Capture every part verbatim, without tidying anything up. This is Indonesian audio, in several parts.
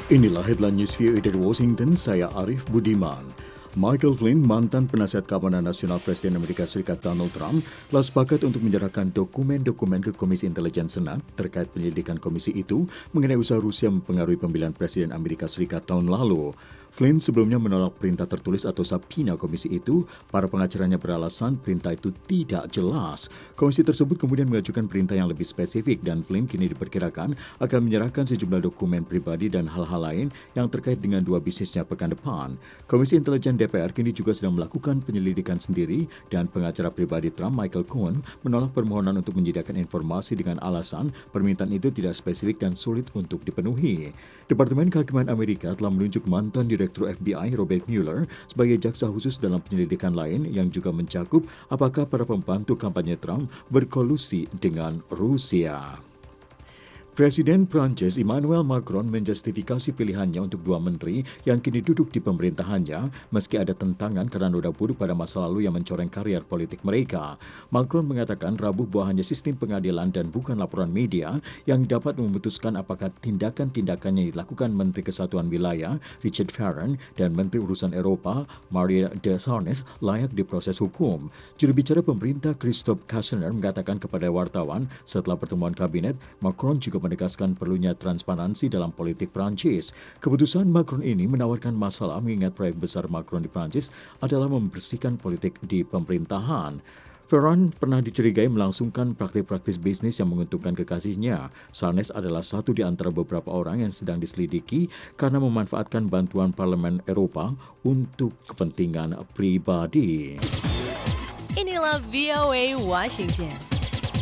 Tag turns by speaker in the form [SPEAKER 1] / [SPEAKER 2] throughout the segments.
[SPEAKER 1] Inilah headline news V O A dari Washington, saya Arif Budiman. Michael Flynn, mantan penasihat keamanan nasional Presiden Amerika Serikat Donald Trump, telah sepakat untuk menyerahkan dokumen-dokumen ke Komisi Intelijen Senat terkait penyelidikan komisi itu mengenai usaha Rusia mempengaruhi pemilihan Presiden Amerika Serikat tahun lalu. Flynn sebelumnya menolak perintah tertulis atau subpoena komisi itu. Para pengacaranya beralasan perintah itu tidak jelas. Komisi tersebut kemudian mengajukan perintah yang lebih spesifik dan Flynn kini diperkirakan akan menyerahkan sejumlah dokumen pribadi dan hal-hal lain yang terkait dengan dua bisnisnya pekan depan. Komisi Intelijen D P R kini juga sedang melakukan penyelidikan sendiri dan pengacara pribadi Trump, Michael Cohen, menolak permohonan untuk menyediakan informasi dengan alasan permintaan itu tidak spesifik dan sulit untuk dipenuhi. Departemen Kehakiman Amerika telah menunjuk mantan Direktur F B I Robert Mueller sebagai jaksa khusus dalam penyelidikan lain yang juga mencakup apakah para pembantu kampanye Trump berkolusi dengan Rusia. Presiden Prancis Emmanuel Macron menjustifikasi pilihannya untuk dua menteri yang kini duduk di pemerintahannya meski ada tentangan karena noda buruk pada masa lalu yang mencoreng karier politik mereka. Macron mengatakan Rabu bahwa hanya sistem pengadilan dan bukan laporan media yang dapat memutuskan apakah tindakan-tindakan yang dilakukan Menteri Kesatuan Wilayah Richard Farron dan Menteri Urusan Eropa Maria de Sarnez layak diproses hukum. Juru bicara pemerintah Christophe Castaner mengatakan kepada wartawan setelah pertemuan kabinet, Macron juga menegaskan perlunya transparansi dalam politik Prancis. Keputusan Macron ini menawarkan masalah mengingat proyek besar Macron di Prancis adalah membersihkan politik di pemerintahan. Ferran pernah dicurigai melangsungkan praktik-praktis bisnis yang menguntungkan kekasihnya. Sarnez adalah satu di antara beberapa orang yang sedang diselidiki karena memanfaatkan bantuan Parlemen Eropa untuk kepentingan pribadi.
[SPEAKER 2] Inilah V O A Washington.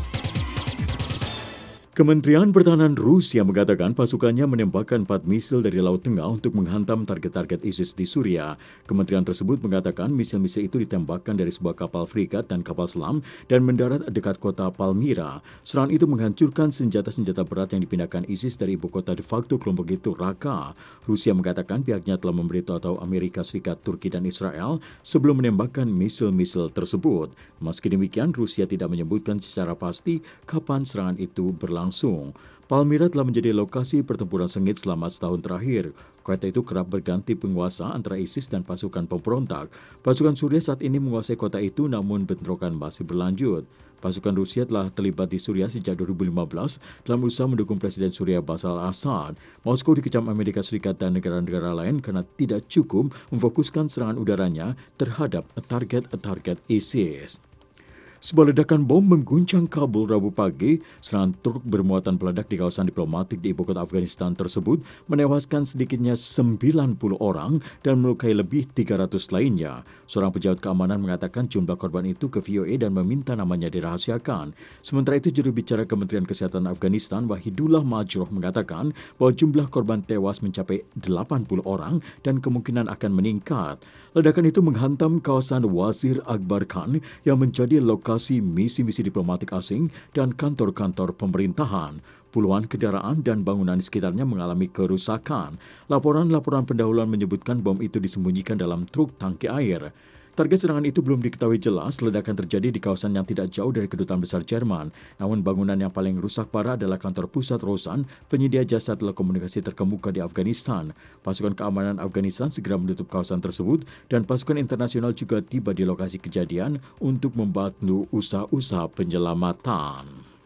[SPEAKER 1] Kementerian Pertahanan Rusia mengatakan pasukannya menembakkan empat misil dari Laut Tengah untuk menghantam target-target ISIS di Suria. Kementerian tersebut mengatakan misil-misil itu ditembakkan dari sebuah kapal frigat dan kapal selam dan mendarat dekat kota Palmyra. Serangan itu menghancurkan senjata-senjata berat yang dipindahkan ISIS dari ibu kota de facto kelompok itu, Raqqa. Rusia mengatakan pihaknya telah memberitahu atau Amerika Serikat, Turki, dan Israel sebelum menembakkan misil-misil tersebut. Meski demikian, Rusia tidak menyebutkan secara pasti kapan serangan itu berlangsung. Langsung. Palmyra telah menjadi lokasi pertempuran sengit selama setahun terakhir. Kota itu kerap berganti penguasa antara ISIS dan pasukan pemberontak. Pasukan Suriah saat ini menguasai kota itu namun bentrokan masih berlanjut. Pasukan Rusia telah terlibat di Suriah sejak dua ribu lima belas dalam usaha mendukung Presiden Suriah Bashar al-Assad. Moskow dikecam Amerika Serikat dan negara-negara lain karena tidak cukup memfokuskan serangan udaranya terhadap target-target ISIS. Sebuah ledakan bom mengguncang Kabul Rabu pagi. Serangan truk bermuatan peledak di kawasan diplomatik di ibu kota Afghanistan tersebut menewaskan sedikitnya sembilan puluh orang dan melukai lebih tiga ratus lainnya. Seorang pejabat keamanan mengatakan jumlah korban itu ke V O A dan meminta namanya dirahasiakan. Sementara itu, juru bicara Kementerian Kesehatan Afghanistan Wahidullah Majroh mengatakan bahwa jumlah korban tewas mencapai delapan puluh orang dan kemungkinan akan meningkat. Ledakan itu menghantam kawasan Wazir Akbar Khan yang menjadi lokasi misi-misi diplomatik asing dan kantor-kantor pemerintahan. Puluhan kendaraan dan bangunan di sekitarnya mengalami kerusakan. Laporan-laporan pendahuluan menyebutkan bom itu disembunyikan dalam truk tangki air. Target serangan itu belum diketahui jelas. Ledakan terjadi di kawasan yang tidak jauh dari Kedutaan Besar Jerman. Namun bangunan yang paling rusak parah adalah kantor pusat Rosan, penyedia jasa telekomunikasi terkemuka di Afghanistan. Pasukan keamanan Afghanistan segera menutup kawasan tersebut dan pasukan internasional juga tiba di lokasi kejadian untuk membantu usaha-usaha penyelamatan.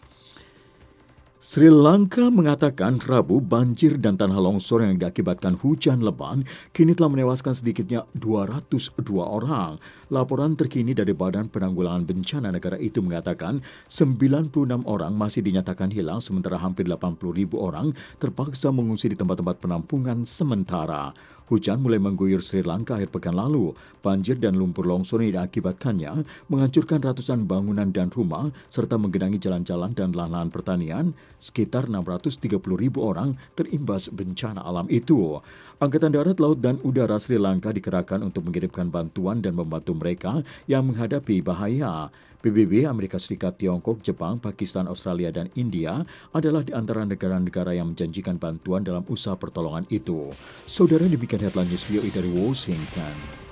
[SPEAKER 1] Sri Lanka mengatakan Rabu banjir dan tanah longsor yang diakibatkan hujan lebat kini telah menewaskan sedikitnya dua ratus dua orang. Laporan terkini dari Badan Penanggulangan Bencana negara itu mengatakan sembilan puluh enam orang masih dinyatakan hilang sementara hampir delapan puluh ribu orang terpaksa mengungsi di tempat-tempat penampungan sementara. Hujan mulai mengguyur Sri Lanka akhir pekan lalu. Banjir dan lumpur longsor yang diakibatkannya menghancurkan ratusan bangunan dan rumah serta menggenangi jalan-jalan dan lahan-lahan pertanian. Sekitar enam ratus tiga puluh ribu orang terimbas bencana alam itu. Angkatan Darat, Laut, dan Udara Sri Lanka dikerahkan untuk mengirimkan bantuan dan membantu mereka yang menghadapi bahaya. P B B, Amerika Serikat, Tiongkok, Jepang, Pakistan, Australia, dan India adalah di antara negara-negara yang menjanjikan bantuan dalam usaha pertolongan itu. Saudara, demikian headline news V O A dari Washington.